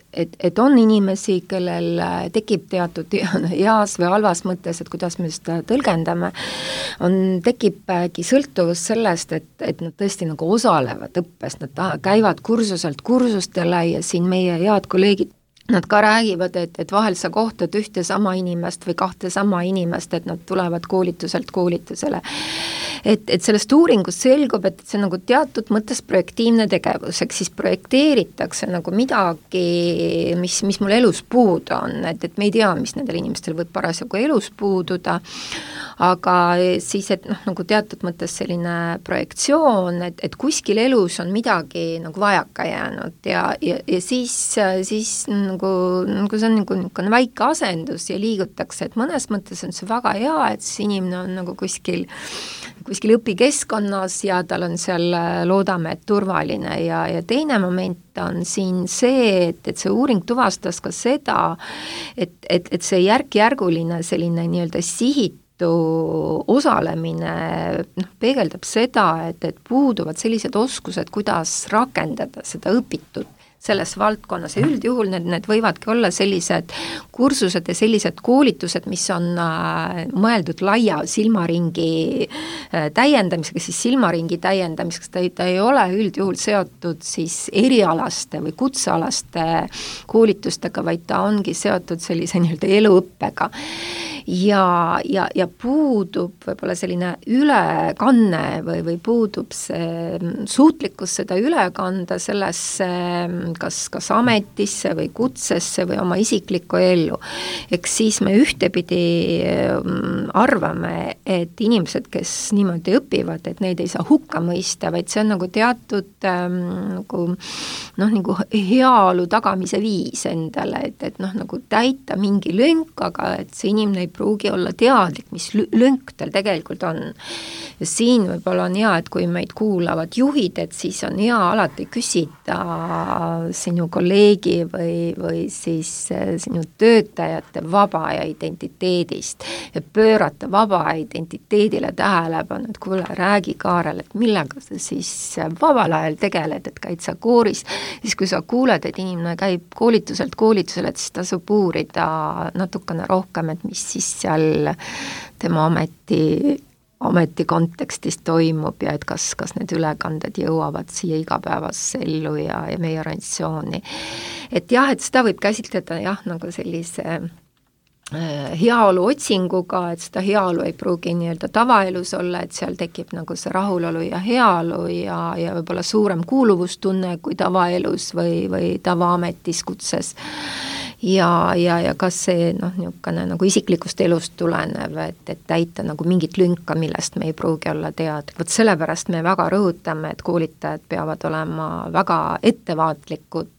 et, et on inimesi, kellel tekib teatud heas või halvas mõttes, et kuidas me seda tõlgendame, on, tekibki sõltuvus sellest, et, et nad tõesti nagu osalevad õppes, nad käivad kursuselt kursustele ja siin meie head kolleegid, nad ka räägivad, et, et vahel sa kohtad ühte sama inimest või kahte sama inimest, et nad tulevad koolituselt koolitusele. Et, et sellest uuringust selgub, et see on nagu teatud mõttes projektiivne tegevus, ehk siis projekteeritakse nagu midagi, mis, mis mul elus puudu on, et, et me ei tea, mis nendel inimestel võib parasjagu elus puududa, aga siis, et noh, nagu teatud mõttes selline projektsioon, et, et kuskil elus on midagi nagu vajaka jäänud ja, ja, ja siis, siis nagu, nagu see on nagu niisugune väike asendus ja liigutakse, et mõnes mõttes on see väga hea, et see inimene on nagu kuskil, kuskil õpikeskkonnas ja tal on seal, loodame, et turvaline ja, ja teine moment on siin see, et, et see uuring tuvastas ka seda, et, et, et see järk-järguline selline nii-öelda sihit osalemine noh, peegeldab seda, et, et puuduvad sellised oskused, kuidas rakendada seda õpitud selles valdkonnas ja üldjuhul need, need võivadki olla sellised kursused ja sellised koolitused, mis on äh, mõeldud laia silmaringi äh, täiendamisega, siis silmaringi täiendamiseks, ta ei, ta ei ole üldjuhul seotud siis erialaste või kutsealaste koolitustega, vaid ta ongi seotud sellise nii-öelda eluõppega. Ja, ja, ja puudub võib-olla selline ülekanne või, või puudub see suutlikkus seda üle kanda sellesse kas, kas ametisse või kutsesse või oma isiklikku ellu. Eks siis me ühtepidi arvame, et inimesed, kes niimoodi õpivad, et neid ei saa hukka mõista, vaid see on nagu teatud ähm, nagu, noh, nagu heaolu tagamise viis endale, et, et noh, nagu täita mingi lünk, aga et see inimene ei pruugi olla teadlik, mis lünk tal tegelikult on. Ja siin võib-olla on hea, et kui meid kuulavad juhid, et siis on hea alati küsida sinu kolleegi või, või siis sinu töötajate vaba ja identiteedist ja pöörata vaba identiteedile tähelepanu, et kuule, räägi Kaarel, et millega sa siis vabal ajal tegeled, et käid sa kooris, siis kui sa kuuled, et inimene käib koolituselt koolitusele, et siis tasub uurida natukene rohkem, et mis siis seal tema ameti, ameti kontekstis toimub ja et kas, kas need ülekanded jõuavad siia igapäevasse ellu ja, ja meie organisatsiooni. Et jah, et seda võib käsitleda jah, nagu sellise heaolu otsinguga, et seda heaolu ei pruugi nii-öelda tavaelus olla, et seal tekib nagu see rahulolu ja heaolu ja, ja võib-olla suurem kuuluvustunne kui tavaelus või, või tavaametis kutses. Ja, ja, ja kas see noh, niisugune nagu isiklikust elust tulenev, et, et täita nagu mingit lünka, millest me ei pruugi olla tead. Vot sellepärast me väga rõhutame, et koolitajad peavad olema väga ettevaatlikud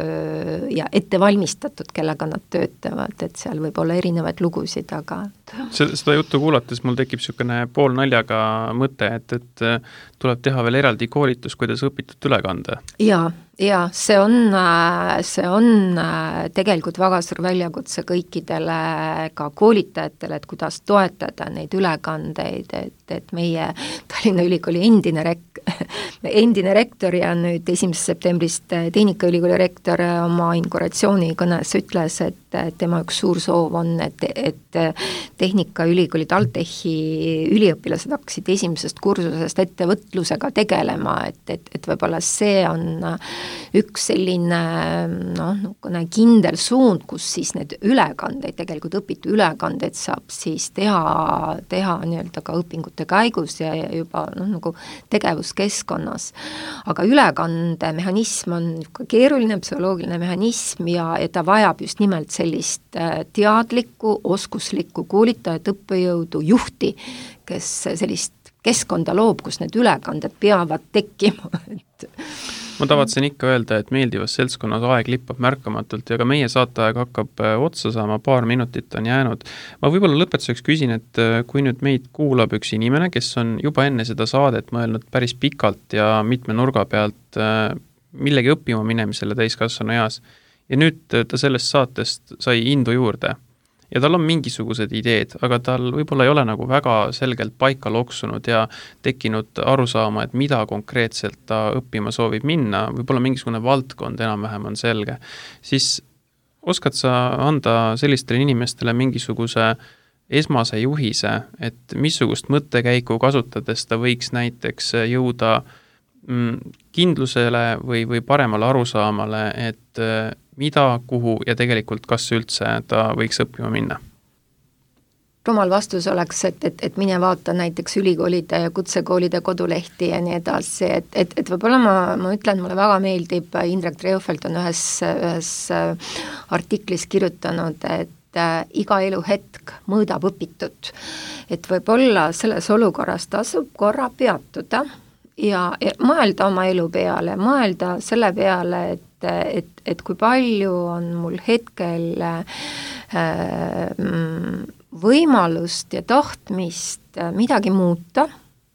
ja ettevalmistatud, kellega nad töötavad, et seal võib olla erinevaid lugusid, aga seda juttu kuulates mul tekib niisugune pool naljaga mõte, et, et tuleb teha veel eraldi koolitus, kuidas õpitud üle kanda. Jaa, ja see on, see on tegelikult väga suur väljakutse kõikidele ka koolitajatele, et kuidas toetada neid ülekandeid, et, et meie Tallinna Ülikooli endine, rek, endine rektor ja nüüd esimesest septembrist Tehnikaülikooli rektor oma inauguratsiooni kõnes ütles, et tema üks suur soov on, et, et Tehnikaülikooli TalTechi üliõpilased hakkasid esimesest kursusest ettevõtlusega tegelema, et, et, et võib-olla see on üks selline noh, kindel suund, kus siis need ülekandeid, tegelikult õpitu ülekandeid saab siis teha, teha nii-öelda ka õpingute käigus ja juba noh, nagu tegevuskeskkonnas. Aga ülekande mehhanism on keeruline psühholoogiline mehhanism ja, ja ta vajab just nimelt sellist teadlikku, oskuslikku koolitajat, õppejõudu, juhti, kes sellist keskkonda loob, kus need ülekanded peavad tekkima. Ma tavatsen ikka öelda, et meeldivas seltskonnas aeg lippab märkamatult ja ka meie saateaeg hakkab otsa saama, paar minutit on jäänud. Ma võib-olla lõpetuseks küsin, et kui nüüd meid kuulab üks inimene, kes on juba enne seda saadet mõelnud päris pikalt ja mitme nurga pealt millegi õppima minemisele täiskasvanu eas ja nüüd ta sellest saatest sai indu juurde, ja tal on mingisugused ideed, aga tal võib-olla ei ole nagu väga selgelt paika loksunud ja tekkinud arusaama, et mida konkreetselt ta õppima soovib minna, võib-olla mingisugune valdkond enam-vähem on selge, siis oskad sa anda sellistele inimestele mingisuguse esmase juhise, et missugust mõttekäiku kasutades ta võiks näiteks jõuda kindlusele või, või paremale arusaamale, et mida, kuhu ja tegelikult kas üldse ta võiks õppima minna? Rumal vastus oleks, et, et, et mine vaata näiteks ülikoolide ja kutsekoolide kodulehti ja nii edasi, et, et, et võib-olla ma, ma ütlen, mulle väga meeldib, Indrek Treufelt on ühes, ühes artiklis kirjutanud, et iga eluhetk mõõdab õpitud. Et võib-olla selles olukorras tasub korra peatuda ja, ja mõelda oma elu peale, mõelda selle peale, et, et, et kui palju on mul hetkel äh, võimalust ja tahtmist midagi muuta,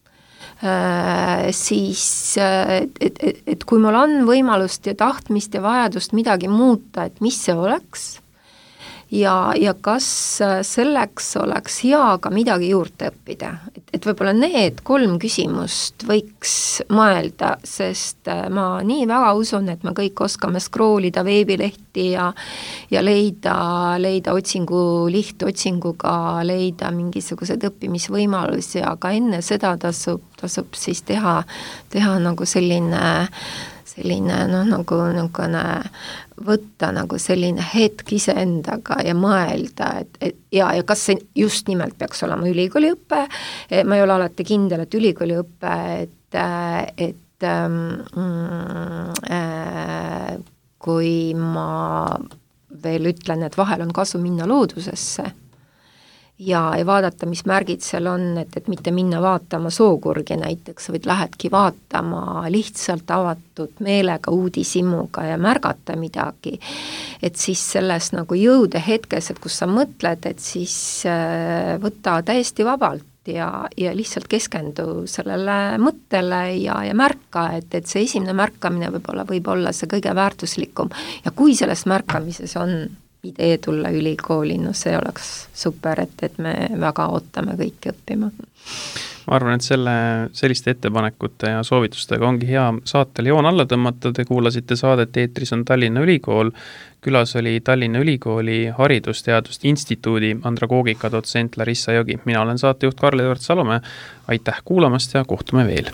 äh, siis et, et, et, et kui mul on võimalust ja tahtmist ja vajadust midagi muuta, et mis see oleks, ja, ja kas selleks oleks hea ka midagi juurde õppida. Et, et võib-olla need kolm küsimust võiks mõelda, sest ma nii väga usun, et me kõik oskame scrollida veebilehti ja, ja leida, leida otsingu, lihtotsinguga leida mingisugused õppimisvõimalusi, aga enne seda tasub, tasub siis teha, teha nagu selline selline, noh, nagu, nagu võtta nagu selline hetk iseendaga ja mõelda, et, et ja, ja kas see just nimelt peaks olema ülikooliõpe, ma ei ole alati kindel, et ülikooliõpe, et, et ähm, äh, kui ma veel ütlen, et vahel on kasu minna loodusesse, ja ei vaadata, mis märgid seal on, et, et mitte minna vaatama sookurgi näiteks, vaid lähedki vaatama lihtsalt avatud meelega uudishimuga ja märgata midagi. Et siis selles nagu jõude hetkes, et kus sa mõtled, et siis võta täiesti vabalt ja, ja lihtsalt keskendu sellele mõttele ja, ja märka, et, et see esimene märkamine võib-olla võib olla see kõige väärtuslikum. Ja kui selles märkamises on idee tulla ülikooli, no see oleks super, et, et me väga ootame kõiki õppima. Ma arvan, et selle, selliste ettepanekute ja soovitustega ongi hea saatel joon alla tõmmata. Te kuulasite saadet, eetris on Tallinna Ülikool. Külas oli Tallinna Ülikooli Haridusteaduste Instituudi andragoogika dotsent Larissa Jõgi. Mina olen saatejuht Karl-Edvard Salumäe. Aitäh kuulamast ja kohtume veel!